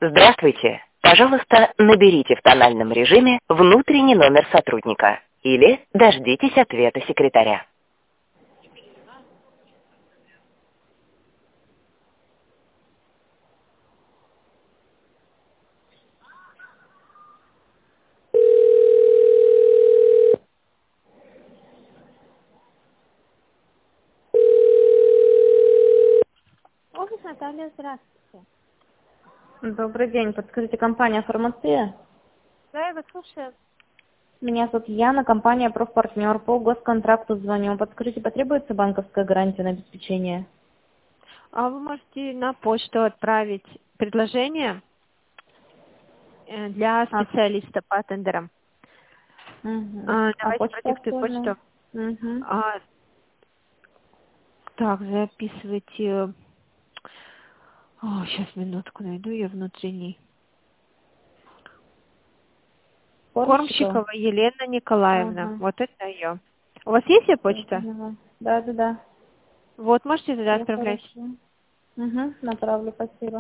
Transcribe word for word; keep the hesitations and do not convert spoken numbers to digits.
Здравствуйте. Пожалуйста, наберите в тональном режиме внутренний номер сотрудника или дождитесь ответа секретаря. Офис Наталья, здравствуйте. Добрый день. Подскажите, компания «Фармация»? Да, я вас слушаю. Меня зовут Яна, компания «Профпартнер». По госконтракту звоню. Подскажите, потребуется банковская гарантия на обеспечение? А вы можете на почту отправить предложение э, для А, специалиста по тендерам. угу. А, А давайте почта продиктую актуальна? почту. Угу. А, так, записывайте. О, сейчас минутку найду ее внутренний. Кормщикова? Кормщикова Елена Николаевна. Ага. Вот это ее. У вас есть ее Я почта? поняла. Да, да, да. Вот, можете туда Все отправлять. хорошо. Угу. Направлю, спасибо.